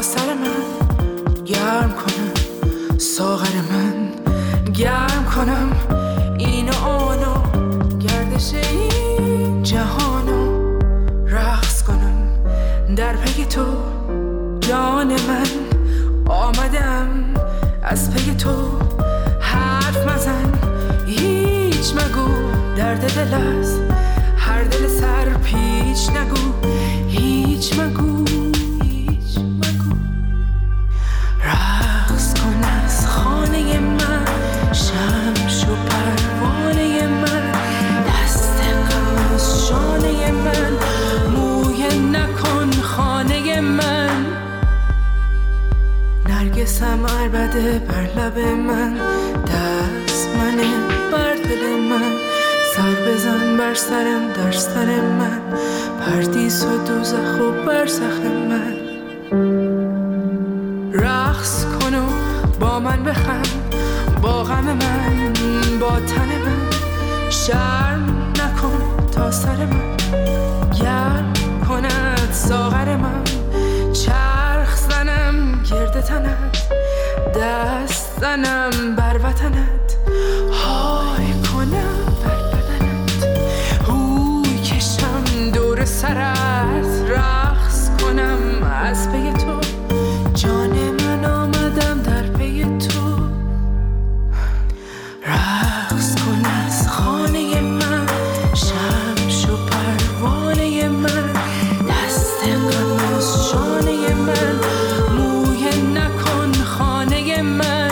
سر من گرم کنم، ساغر من گرم کنم، این و آنو گردش این جهانو رقص کنم در پی تو. جان من آمدم از پی تو، حرف مزن هیچ مگو، درد دل از هر دل سر پیچ نگو، هیچ مگو هیچ مگو. رقص کن از خانه من، شمش و پروانه من، دست غم از شانه من، مویه نکن خانه من. نرگسم عربده بر لب من، دست منه بر دل من، سر بزن بر سرم در سر من، پردیس و دوزخ و برزخ من. رقص کن و با من بخند، با غم من با تن من، شرم نکن تا سر من گرم کند ساغر من. چرخ زنم گرد تنت، دست زنم بر وطنت، های کنم بر بدنت، هوی کشم دور سرت، رقص کنم از پی تو. جان من آمدم در پی تو. رقص کن از خانه من، شمش و پروانه من، دست غم از شانه من، مویه نکن خانه من.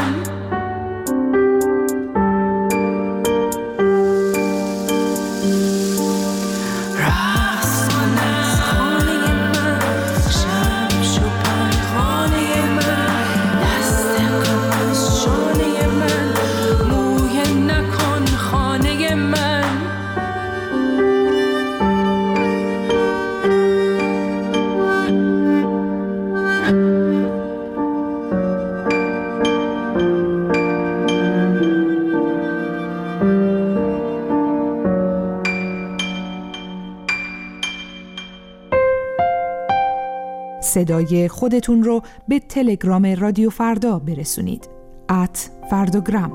رقص کن از خانه من، شمش و پروانه من، دست غم از شانه من، مویه نکن خانه من. صدای خودتون رو به تلگرام رادیو فردا برسونید @فرداگرام.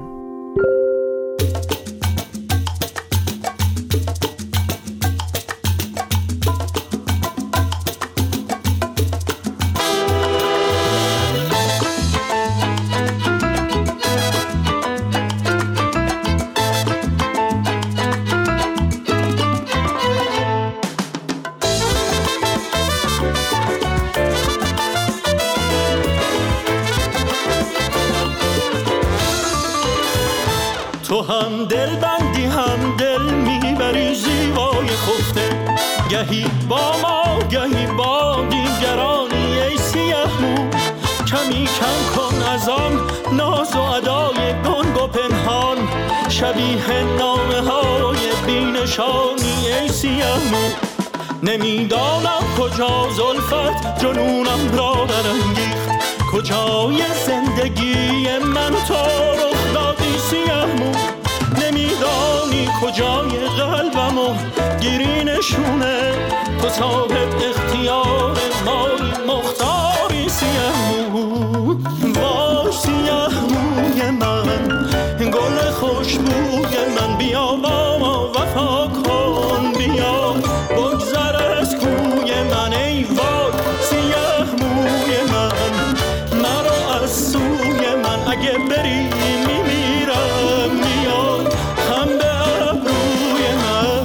تو هم دل بندی هم دل میبری زیبای خفته، گهی با ما گهی با دیگرانی. ای سیاه مو کمی کم کن از آن ناز و ادای گنگ و پنهان، شبیه نامه های بینشانی. ای سیاه مو نمیدانم کجا زلفت جنونم را برانگیخت، کجای زندگی من تو رخ دادی سیاه مو. نمیدانی کجای قلبمو گیری نشونه، تو صاحب اختیار مایی مختاری سیاه مو. وای سیاه موی من، گل خوشبوی من، بیا با ما وفا کن، بیا بگذر از کوی من. ای وای سیاه موی من، مرا از سوی من، اگه بری میمیرم، بیا هم به ابروی من.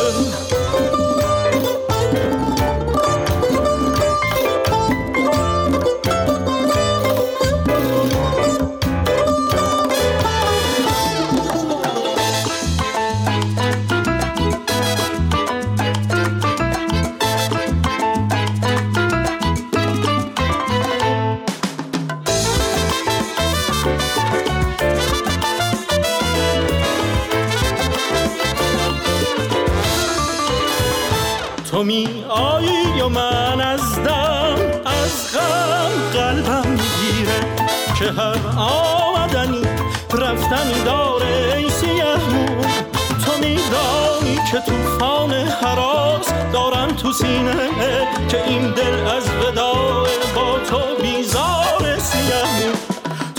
تو می آیی و من از دم از غم قلبم میگیره، که هر آمدنی رفتنی داره. ای سیاه مو تو میدانی که توفان هراس دارم تو سینه، که این دل از وداع با تو بی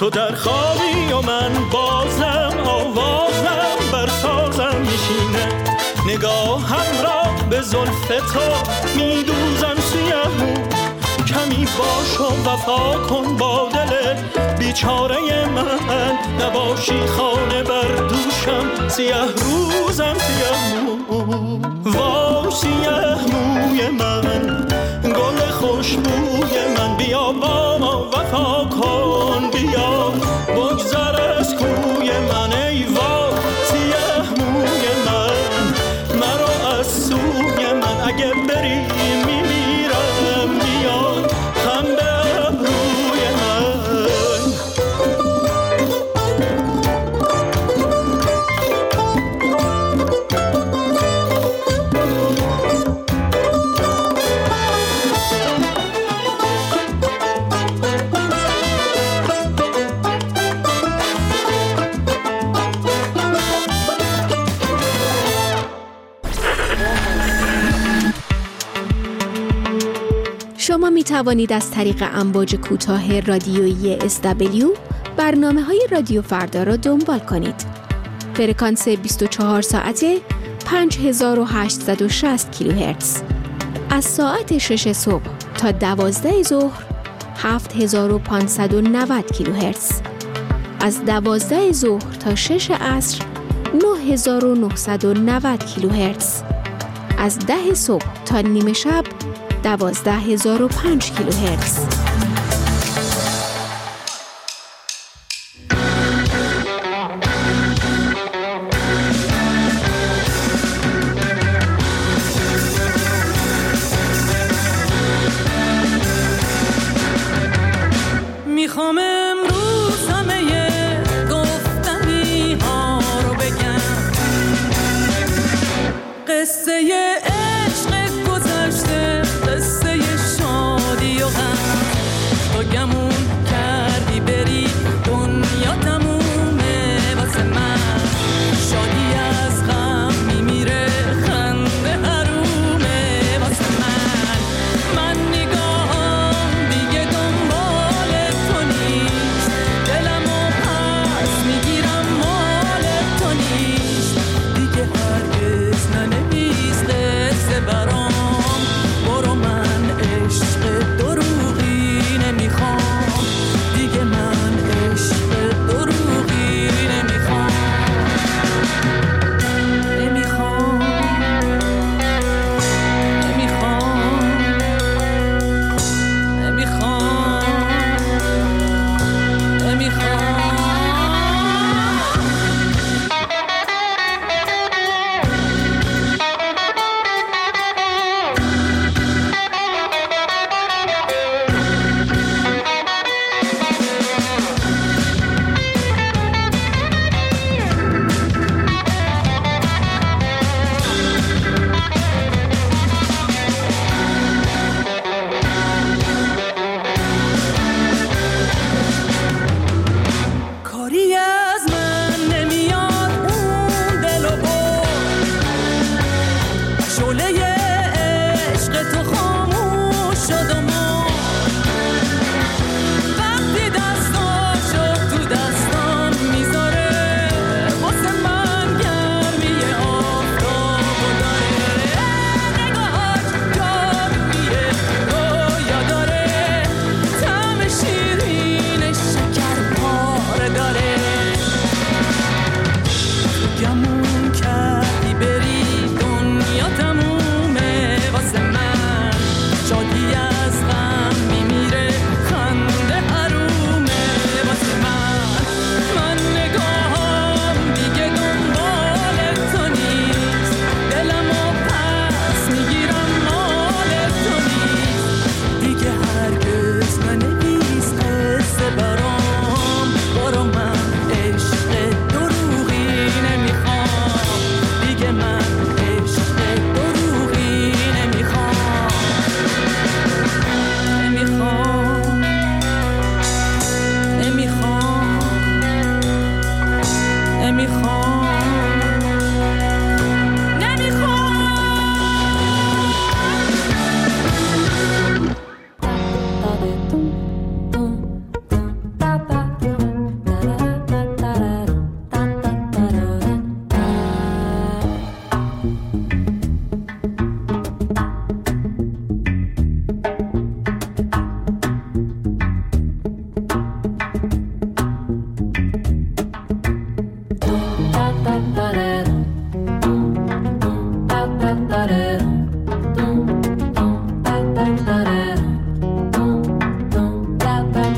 تو در خوابی و من بازم آوازم بر سازم میشینه. نگاهم را به زلف تو میدوزم سیاه، کمی باش و وفا کن با دل بیچاره من. نباشی خانه بر دوشم سیاه روزم سیاه مو. وا سیاه موی من گل خوشبوی من، بیا با ما وفا کن، بیا بگذر از کوی من. ای وا سیاه موی من مرا از سوی من، اگه بری میمیرم بیا هم به ابروی من. شما می توانید از طریق امواج کوتاه رادیویی SW برنامه‌های رادیو فردا را دنبال کنید. فرکانس 24 ساعته 5860 کیلوهرتز. از ساعت 6 صبح تا 12 ظهر 7590 کیلوهرتز. از 12 ظهر تا 6 عصر 9990 کیلوهرتز. از 10 صبح تا نیم شب 12005 کیلوهرتز. میخوام امروز همه گفتنی ها رو بگم، قصه عشق گذشته، قصه شادی و غم. تو گمون کردی بری دنیا تمومه واسه من، شادی از غم میمیره خنده حرومه واسه من. من نگاهم دیگه دنبال تو نیست، دلمو پس میگیرم مال تو نیست دیگه، هرگز ننویس قصه برام. برو من عشق دروغی نمیخوام.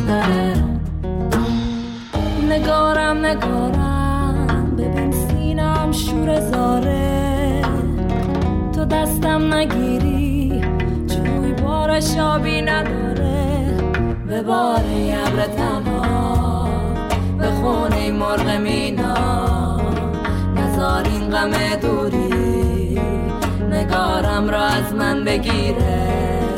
نگارم ببین سینم شور زاره، تو دستم نگیری جوی بارش آبی نداره، به بار ابر تنها به خونه مرغ مینا، نزار این غم دوری نگارم را از من بگیره.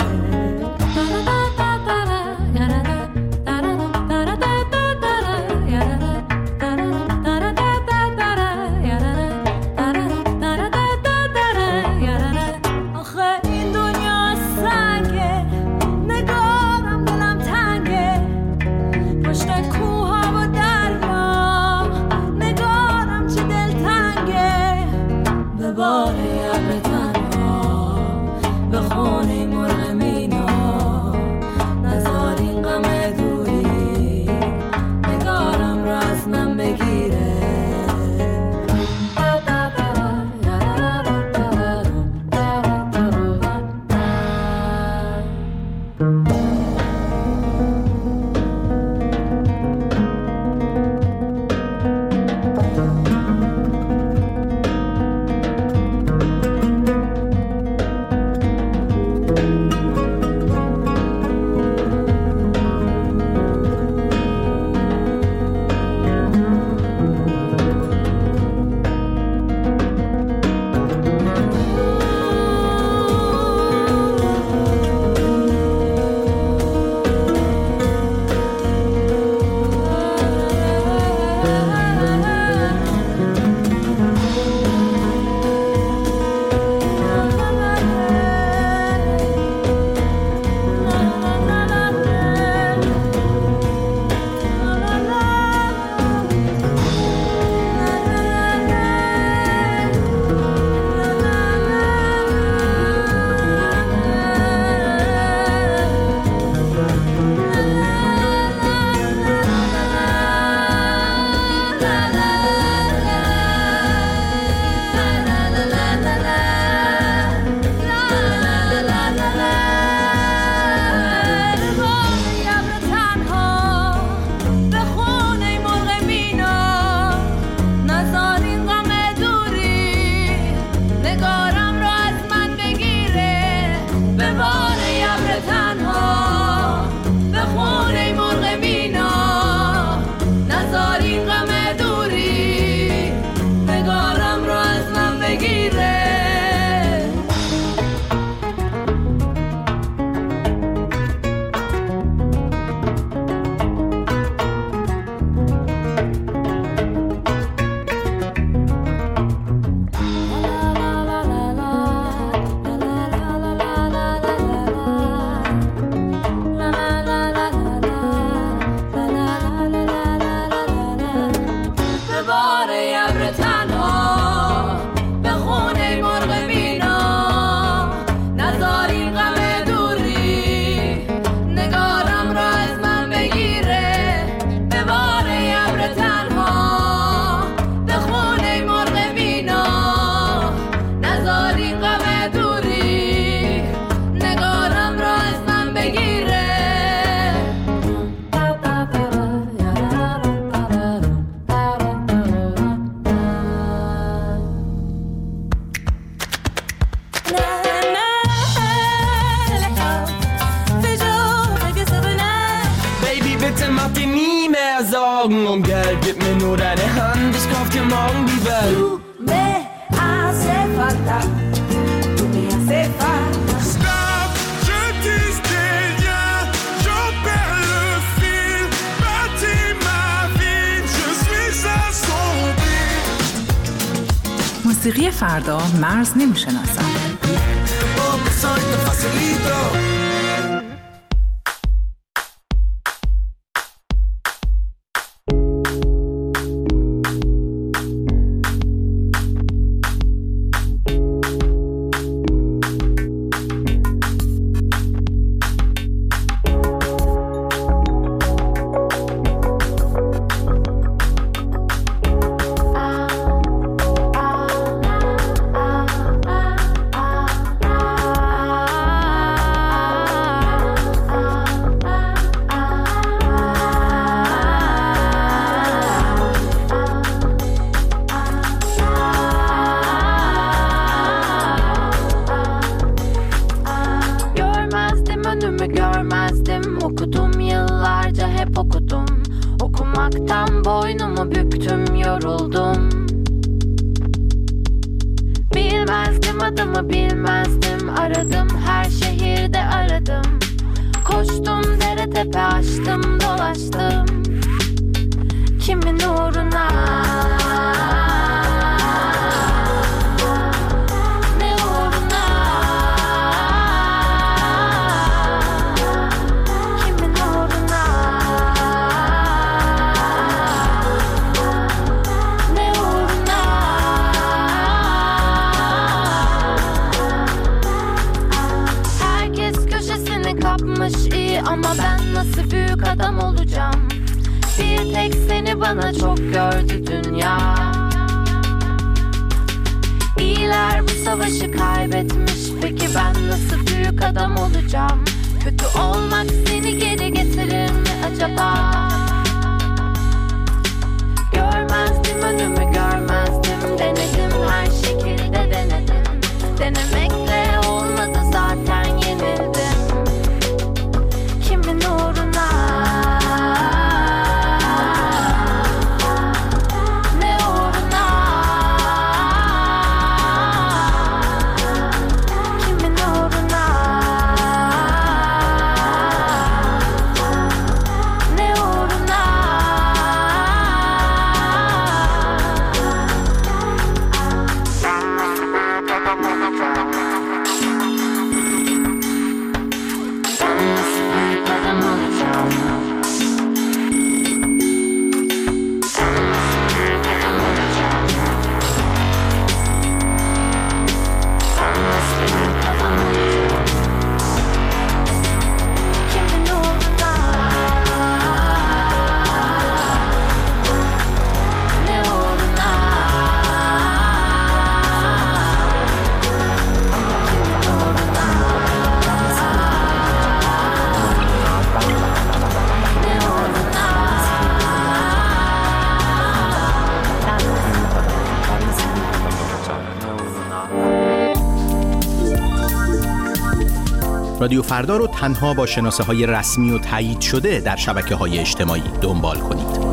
Um Geld, gib mir nur deine Hand, ich kauf dir morgen die Welt. Tu me hace falta, tu me hace falta. Stop, je dis rien, j'en perds le fil. Bâtis ma vie, je suis assombri. موسیقی فردا مرز نمیشناسد. hep okudum. Okumaktan boynumu büktüm, yoruldum. Bilmezdim adımı, bilmezdim. Aradım, her şehirde aradım. Koştum, dere tepe açtım, dolaştım. Kimin uğruna? Ne uğruna? Kimin uğruna? Ne uğruna? Herkes köşesini kapmış iyi, ama ben nasıl büyük adam olacağım? Bir tek seni bana çok gördü dünya. İyiler bu savaşı kaybetmiş, peki ben nasıl büyük adam olacağım? Kötü olmak seni geri getirir mi acaba? Görmezdim önümü, görmezdim. Denedim, her şekilde denedim. Denemekle olmadı, zaten yenildim. Kimin uğruna? رادیو فردا رو تنها با شناسه‌های رسمی و تایید شده در شبکه‌های اجتماعی دنبال کنید.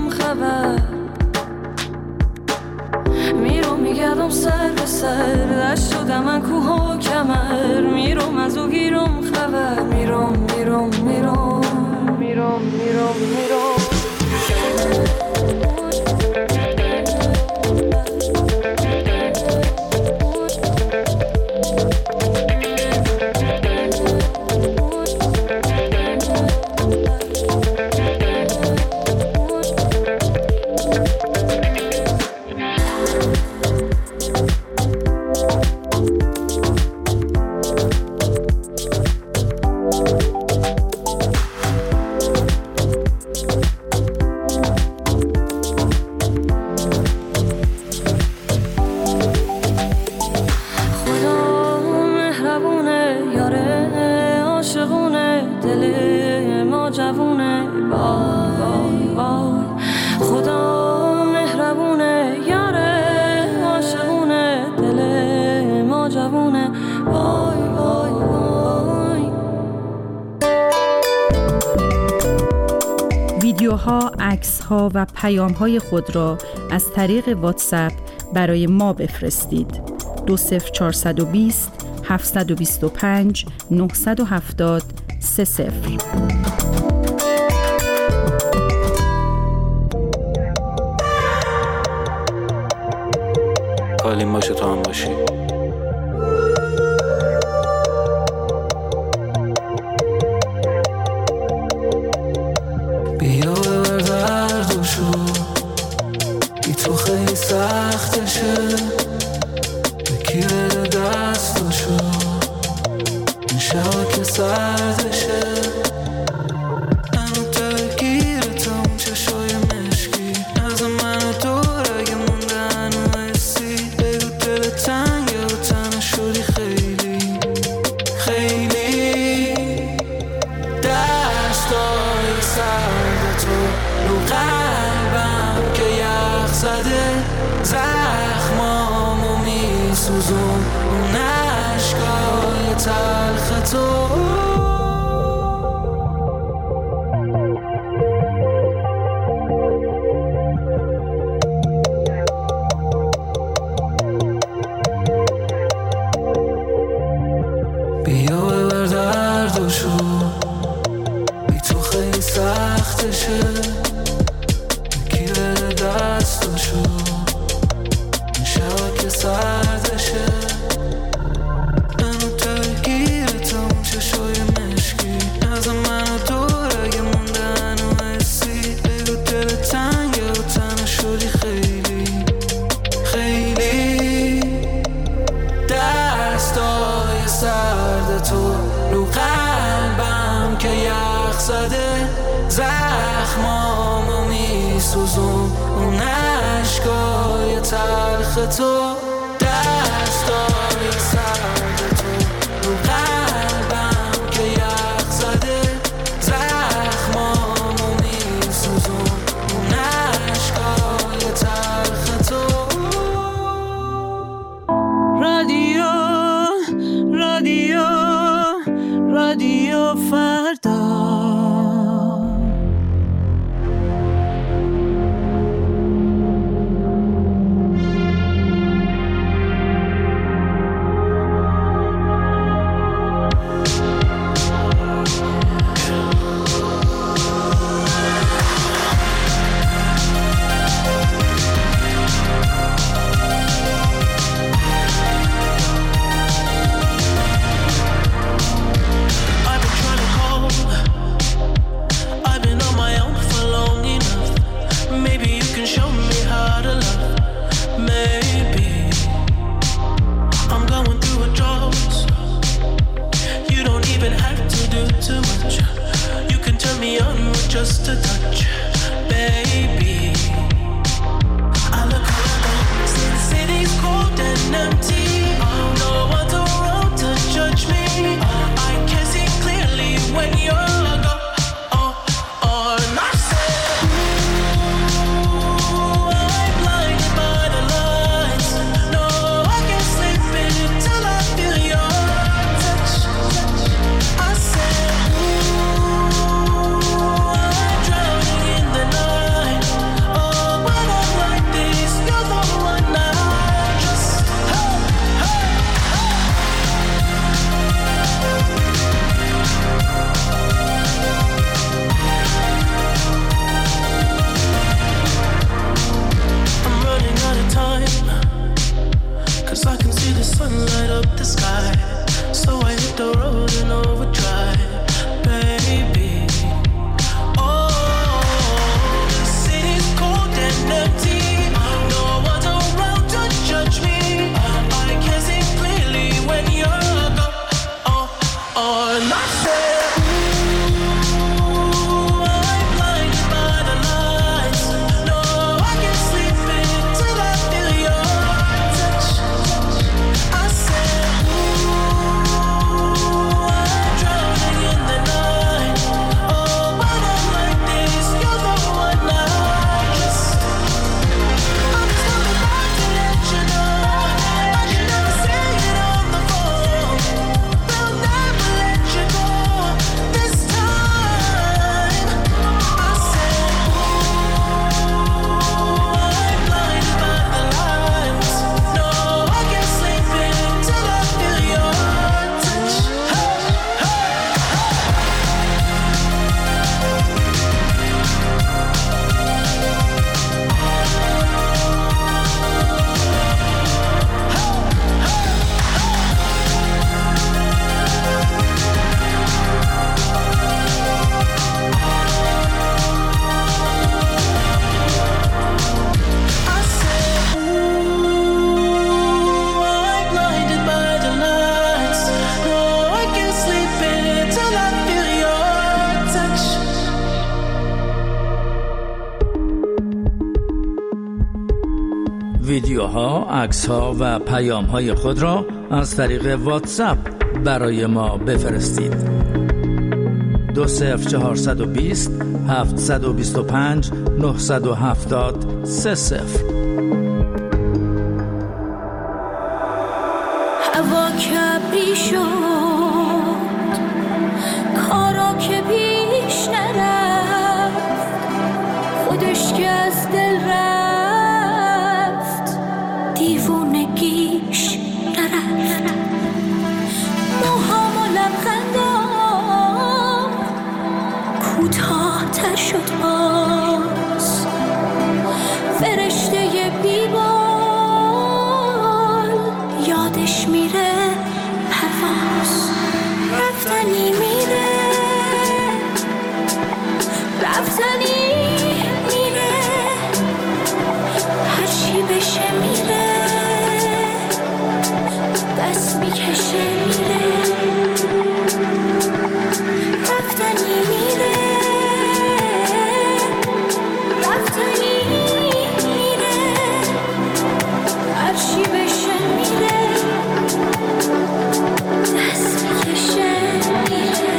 میگردم سر به سر آتش شدم من کوه و کمر میرم از او گیرم خبر میرم میرم میرم میرم میرم میرم ویدیوها، عکس‌ها و پیام‌های خود را از طریق واتساپ برای ما بفرستید. 20420 725 970 30. حالیم باشه تو هم باشی. بیا ببر دردشو بی تو خیلی سختشه بکی بده دستشو این شبا که سردشه منو درگیرتم چشای مشکی از من و دور اگه مونده هنو حسی بگو دل تنگه و تنه شدی خیلی خیلی دستای سرد تو رو قلبم که یخ زده زخمامو میسوزون اون عشقای تلخ تو بیا ببر دردشو بی تو خیلی سختشه بکی بده دستشو این شبا که سردشه منو درگیرتم چشای مشکی از من و دور اگه مونده هنو حسی بگو دل تنگه و تنه شدی خیلی خیلی دستای سرد تو رو قلبم که یخ زده زخمامو میسوزون اون عشقای تلخ تو دستای سرد تو رو قلبم که یخ زده زخمامو میسوزون اون عشقای تلخ تو رادیو رادیو رادیو فردا just a touch, baby. I look around, see the city's cold and empty. No one's around to judge me. I can see clearly when you're gone. And I said, ooh, I'm blinded by the lights. No, I can't sleep until I feel your touch. I said, ooh, I'm drowning. the sky. So I hit the road in overdrive, baby. Oh, the city's cold and empty. No one's around to judge me. I can see clearly when you're gone. Oh, and I said, ooh, I'm blinded by the lights. No, I can't sleep until I feel your touch. I said, ooh, I'm drowning in the night. Oh, when I'm like this, you're the one I just. I'm just coming back to let you know. I can never say it on the phone. They'll never let you go this time. I said, ooh, I'm blinded by the lights. No, I can't sleep until I feel your touch. Hey, hey, I said, ooh, I'm blinded by the lights. No, I can't sleep until I feel your touch. ویدیوها، عکس‌ها و پیام‌های خود را از طریق واتساپ برای ما بفرستید. 20420 725 970 30. هوا کبری شد، کارا که پیش نرفت، خودش که از دل رفت، دیوونگیش نرفت. موهام و لبخندام کوتاه‌تر شد باز، فرشته بیبال یادش میره پرواز. رفتنی میره، رفتنی میره، هرچی بشه میره، دست میکشه میره. رفتنی میره، رفتنی میره، هرچی بشه میره، دست میکشه میره.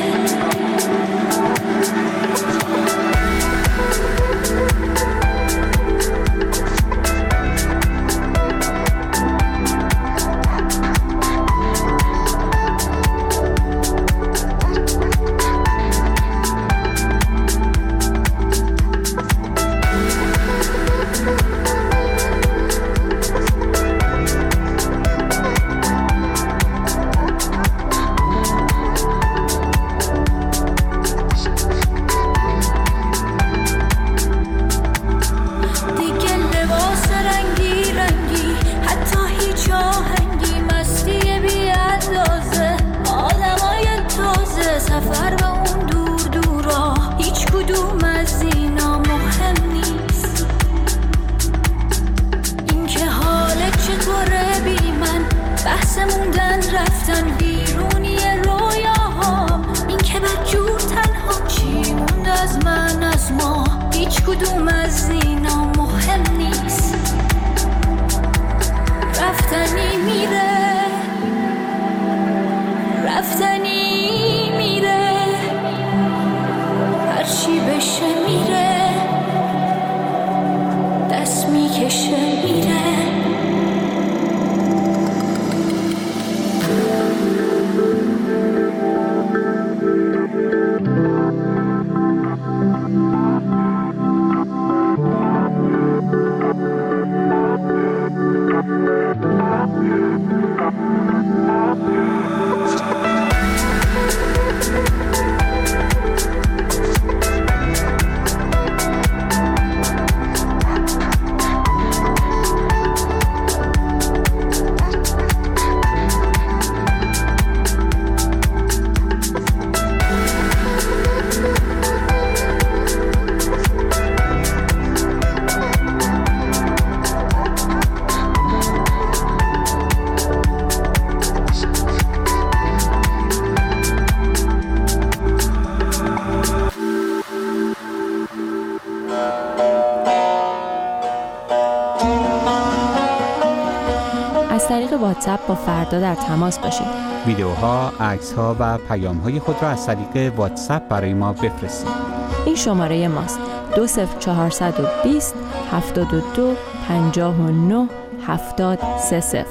دیگه لباس رنگی رنگی، حتی هیچ آهنگی، مستی بی اندازه، آدمای تازه، سفر به اون دور دورا، هیچ کدوم از اینا مهم نیست. این که حالت چطوره بی من، بحث موندن رفتن بیرونی رویاها، این که بدجور تنها چی موند از من از ما، هیچ کدوم از اینا مهم نیست. رفتنی میره، رفتنی میره، هرچی بشه میره، دست میکشه میره. واتساپ با فردا در تماس باشید. ویدیوها، عکس‌ها و پیام‌های خود را از طریق واتساپ برای ما بفرستید. این شماره ماست: 20420 72 59 70 30.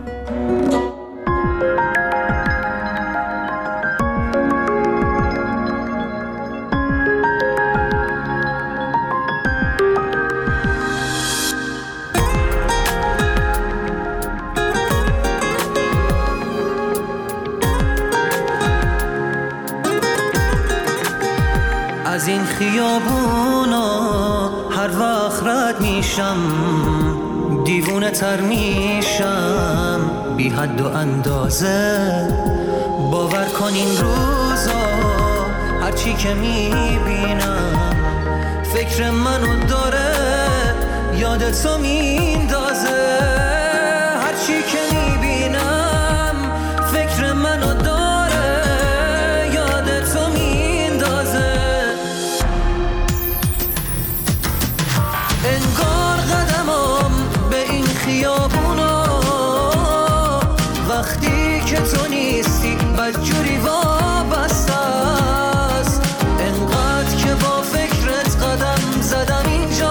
از این خیابونا هر وقت رد میشم دیوونه تر میشم بی حد و اندازه. باور کن این روزا هرچی که میبینم فکر منو داره یادتو میندازه. هرچی که میبینم فکر منو داره یادتو میندازه. انگار قدمم به این خیابونا وقتی که تو نیستی بدجوری وابسته است. انقدر که با فکرت قدم زدم اینجا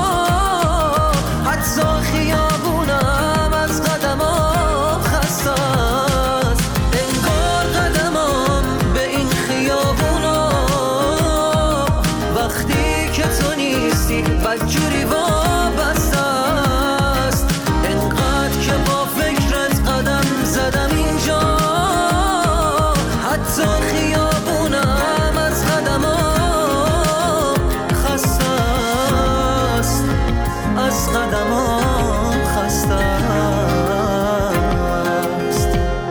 حتی خیابونم از قدمم خسته است. انگار قدمم به این خیابونا وقتی که تو نیستی بدجوری وابسته است. انقدر که با فکرت قدم زدم اینجا حتی خیابونم از قدمم خسته است. از قدمم خسته است.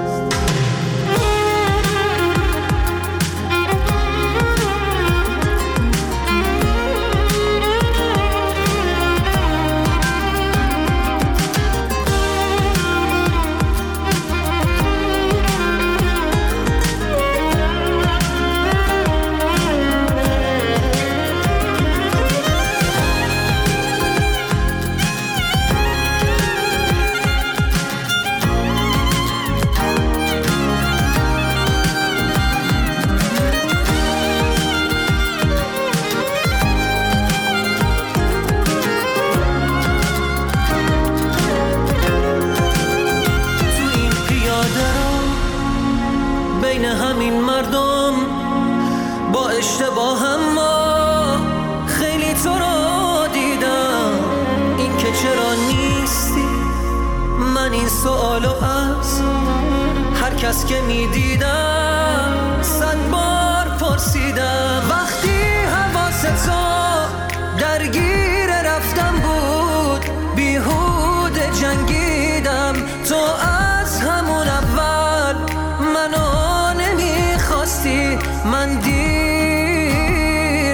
بین همین مردم با اشتباهم ما خیلی تو رو دیدم. این که چرا نیستی من این سوالو از هر کس که میدیدم 100 بار پرسیدم. وقتی حواست تو درگیر رفتم بود بیهوده جنگیدم. تو از همون اول منو نمیخواستی. من دیر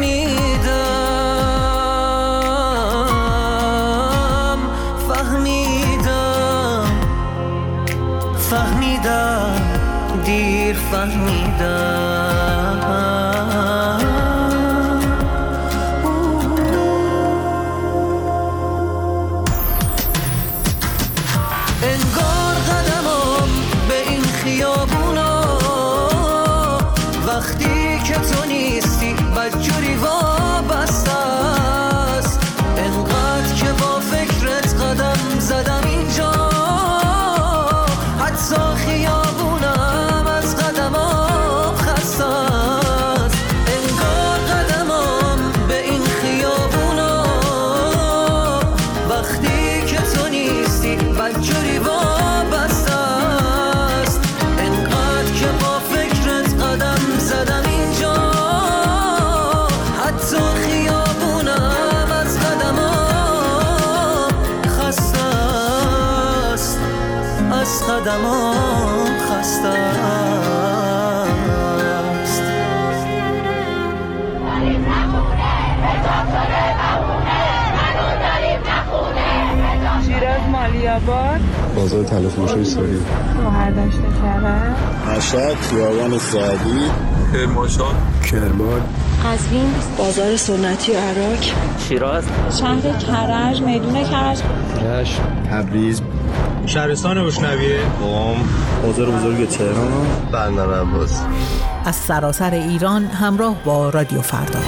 فهمیدم دیر فهمیدم. انگار قدمم به این خیابونا وقتی که تو نیستی بدجوری وابسته است. انقدر که با فکرت قدم زدم اینجا حتی خیابونم از قدمم خسته است. انگار قدمم به این خیابونا وقتی که تو نیستی بدجوری وابسته است. انقدر که با فکرت قدم زدم اینجا حتی خیابونم از قدمم خسته است. از قدمم خسته است. شیراز مالی‌آباد بازار طلا فروشی سوری مهردشت کرد مشهد خیابان سعدی کرمانشاه کرمان قزوین بازار سنتی و عراق شیراز شهر کرج میدون کرج رشت تبریز شهرستان بشنویه بازار بزرگ تهران بندر عباس. از سراسر ایران همراه با رادیو فردا.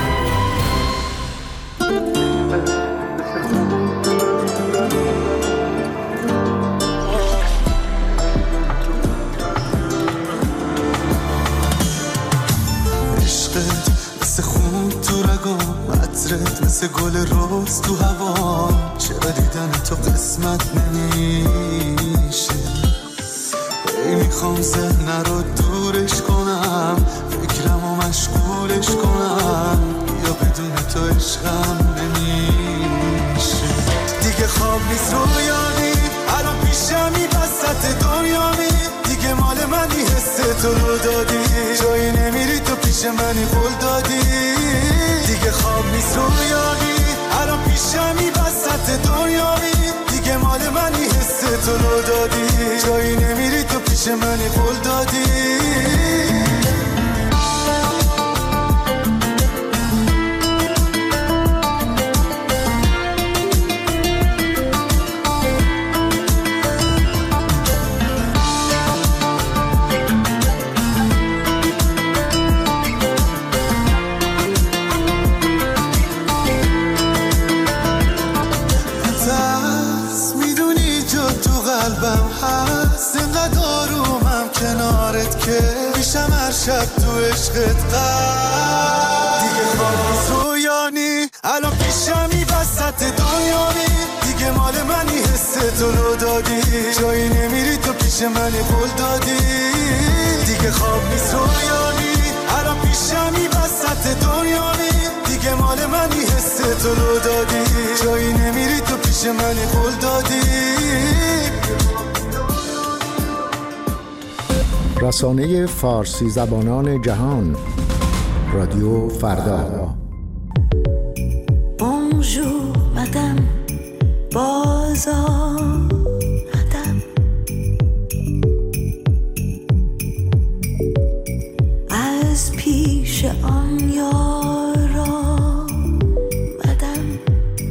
عشقت مثل خون تو رگام، عطرت مثل گل روز تو هوا، چرا دیدن تو قسمت نمیشه؟ ای میخوام ذهن رو دورش کنم، فکرم رو مشغولش کنم، یا بدون تو عشقم نمیشه. دیگه خواب نیست رویانی، الان پیشمی وسط دنیامی، دیگه مال منی حس تو رو دادی، جایی نمیری تو پیش منی قول دادی. دیگه خواب نیست رویانی، الان پیشمی وسط دنیامی، دیگه مال منی حس تو رو دادی، جایی نمیری تو پیش منی قول دادی. میشم هر شب تو عشقت دیگه خواب نیست رویانی، الان پیشمی وسط دنیامی، دیگه مال منی حس تو رو دادی، جایی نمیری تو پیش منی قول دادی. دیگه خواب نیست رویانی، الان پیشمی وسط دنیامی، دیگه مال منی حس تو رو دادی، جایی نمیری تو پیش منی قول دادی. رسانه فارسی زبانان جهان، رادیو فردا. Bonjour madame, باز آمدم، از پیش آن یار آمدم،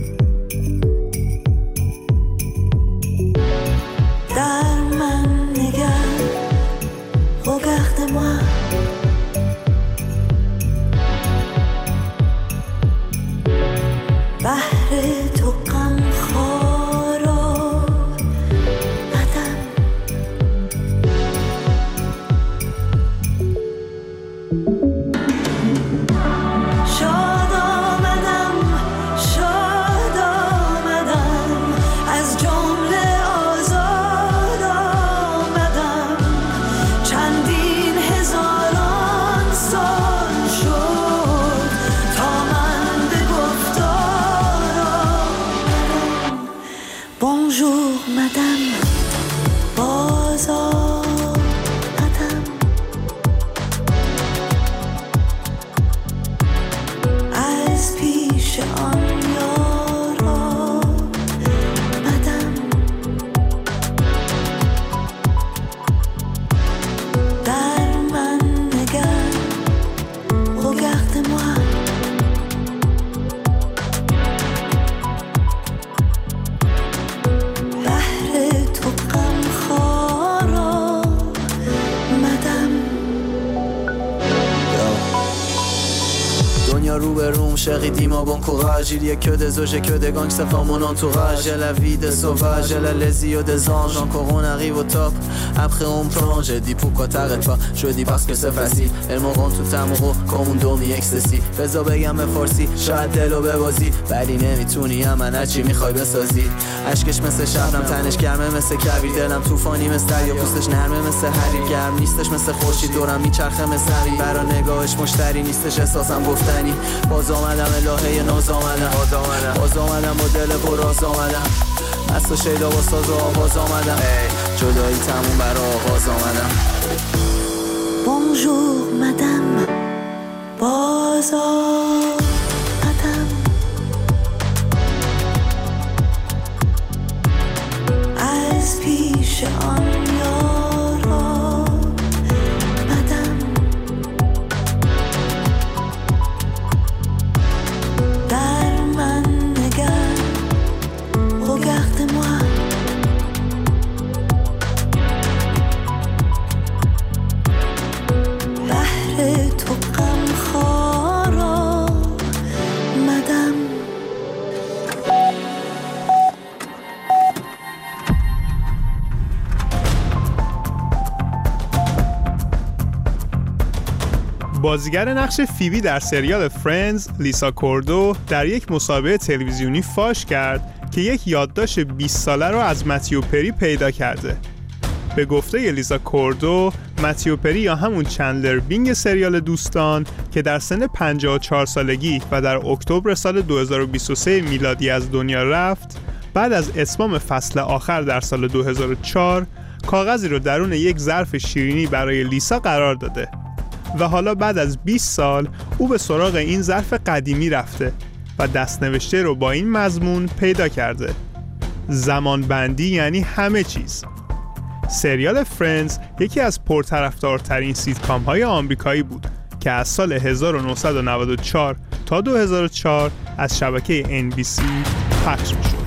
در من نگر regarde-moi. بحر تو غم خارا ندم، شاد آمدم، شاد آمدم، از جمله آزاد آمدم، چندین هزاران سال شد تا من به گفتار آمدم. Bonjour madame، باز آمدم، از پیش آن یار آمدم، در من نگر regarde-moi. بحر تو غم خارا مدم. دنیا رو به روم chérie dis-moi bon courage, il y a que des eaux, j'ai que des gangs, ça forme mon entourage. J'ai la vie des sauvages, j'ai la les yeux des anges, encore on arrive au top, après on plonge. J'ai dit pourquoi t'arrêtes pas, je dis parce que c'est facile. Elles m'auront tout amoureux comme un dormi ecstasy. بذار بگم به فارسی شاید دلو ببازی، ولی نمیتونی من هرچی میخوای بسازی. عشقش مثل شبنم، تنش گرمه مثل کویر، دلم طوفانی مثل دریا، پوستش نرمه مثل حریر، گرم نیستش مثل خورشید، دورم میچرخه مثل حریر، برا نگاهش مشتری نیستش، احساسم گفتنی. باز آمدم الهه ناز آمدم، باز آمدم با دل پراز آمدم، از تو شیدا با ساز و آواز آمدم، جدایی تموم برا آغاز آمدم. Bonjour madame، باز آمدم، از پیش آن یار آمدم، در من نگر regarde-moi. بازیگر نقش فیبی در سریال فرندز، لیسا کوردو، در یک مسابقه تلویزیونی فاش کرد که یک یادداشت 20 ساله رو از متیو پری پیدا کرده. به گفته لیسا کوردو، متیو پری یا همون چندلر بینگ سریال دوستان که در سن 54 سالگی و در اکتبر سال 2023 میلادی از دنیا رفت، بعد از اتمام فصل آخر در سال 2004 کاغذی رو درون یک ظرف شیرینی برای لیسا قرار داده و حالا بعد از 20 سال او به سراغ این ظرف قدیمی رفته و دستنوشته رو با این مضمون پیدا کرده: زمان بندی یعنی همه چیز. سریال فرندز یکی از پرطرفدارترین سیتکام های آمریکایی بود که از سال 1994 تا 2004 از شبکه NBC پخش می‌شد.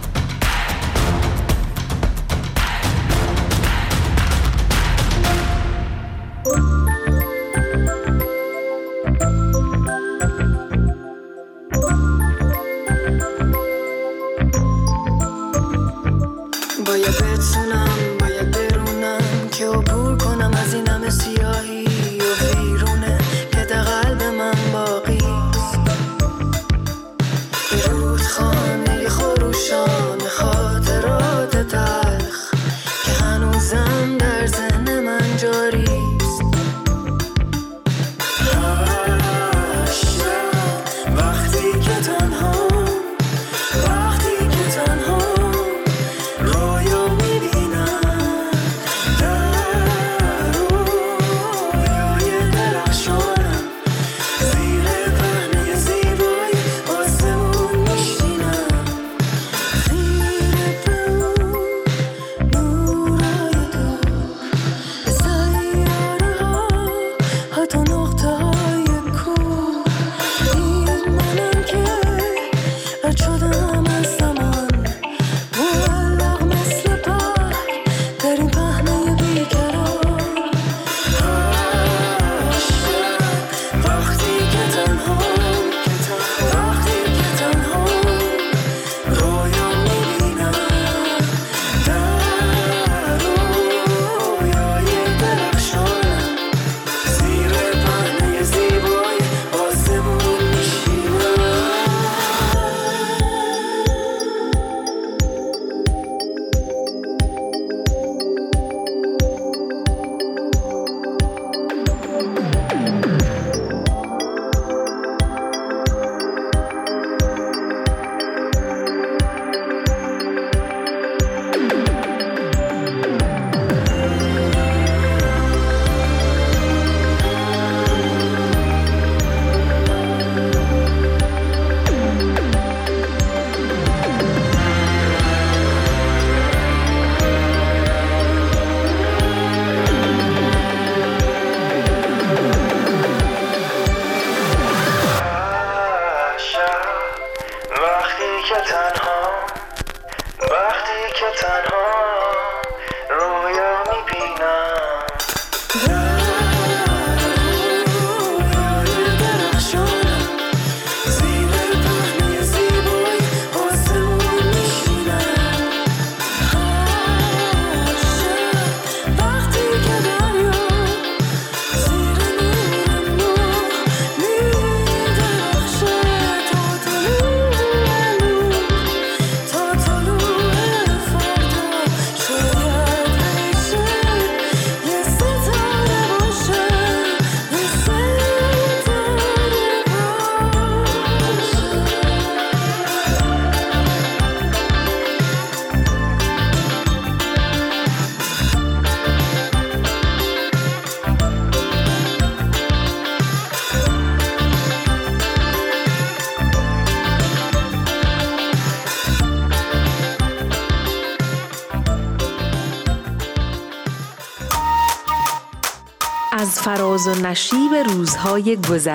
از فراز و نشیب روزهای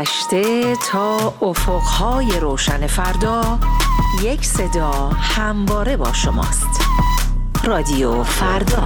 گذشته تا افقهای روشن فردا، یک صدا همواره با شماست. رادیو فردا.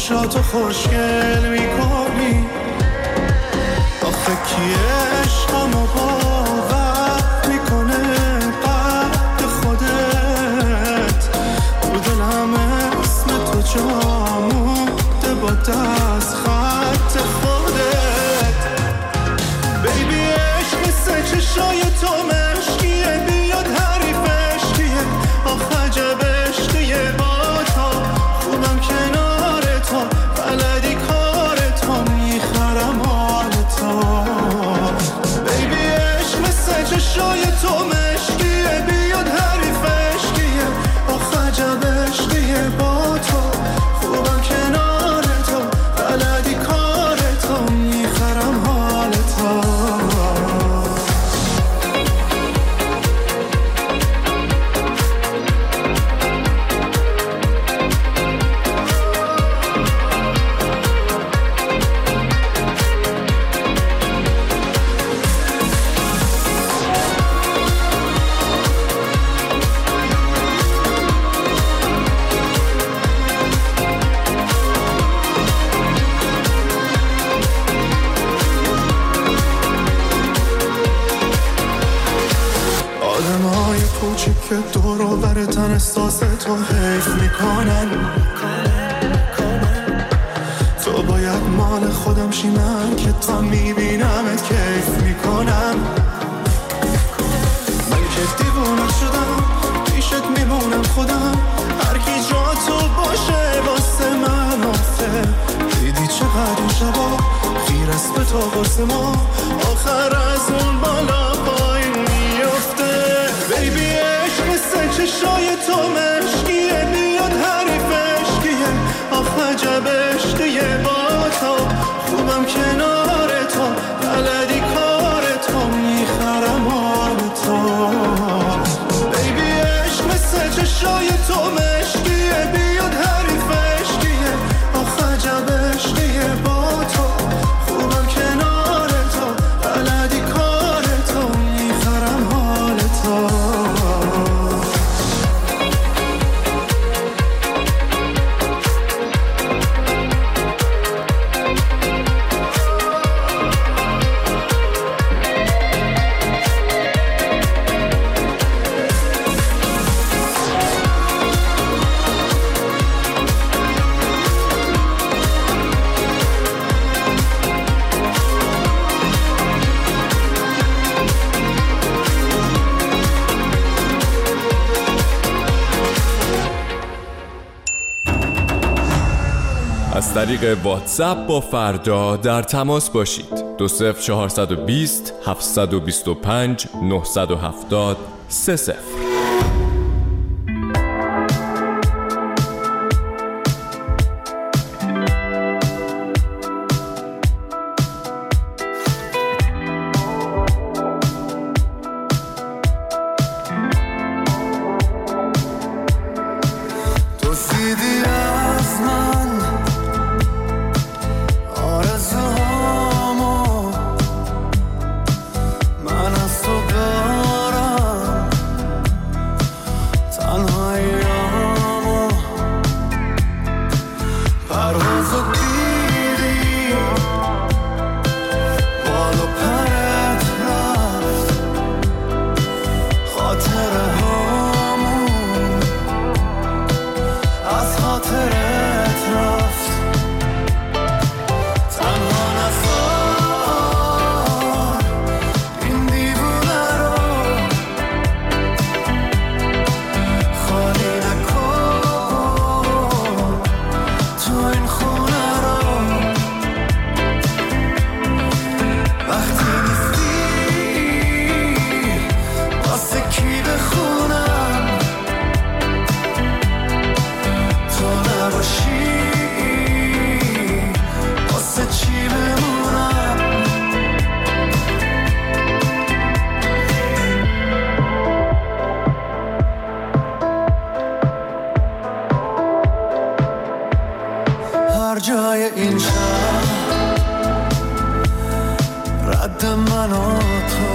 چشاتو خوشگل میکنی آخه کی عشقمو باور میکنه قد خودت تو دلم اسم تو جا مونده با دست خط خودت بیبی عشق مثل چشای تو مشکیه بیاد حریفش کیه آخ عجب عشقیه با تو خودم کنار تو بلدی کار تو میخرم حال تو بیبی عشق مثل چشای تو مشکیه بیاد حریفش کیه آخ عجب عشقیه با تو خوبم کنار تو بلدی کار تو میخرم حال تو آدمای کوچیک که دور و برتن احساس تو حیف میکنن تو باید مال خودم شی من که تا میبینمت کیف میکنم من که دیوونه شدم پیشت میمونم خودم هر کی جا تو باشه واسه من آفه دیدی چقدر این شبا خیر است به تو قرص ما آخر از اون بالا پایین میفته بیبی عشق مثل چشای تو مشکیه بیاد حریفش کیه آخ عجب عشقیه با تو خوبم کنار تو بلدی کار تو میخرم حال تو بیبی عشق مثل چشای تو مشکیه بیاد حریفش کیه آخ عجب عشقیه با تو خوبم کنار تو بلدی کار تو میخرم حال تو از طریق واتساپ با فردا در تماس باشید. 20420 725 970 30. جای این شهر رد من و تو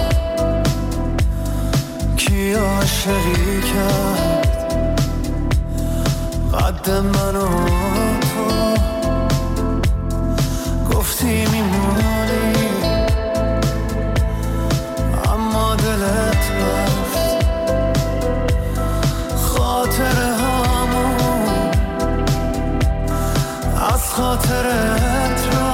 کی عاشقی کرد قد من و تو خاطرت را